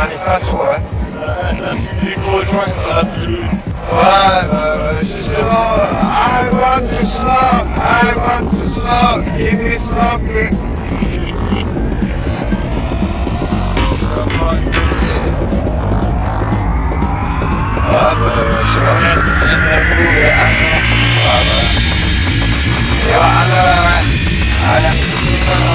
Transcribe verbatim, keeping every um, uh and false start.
n'arrive pas trop, ouais. La musique rejoint, ça va plus. Ouais, bah, justement, I want to smoke, I want to smoke, give me smoke. Ah, bah, je sais rien, ja, andere, alle,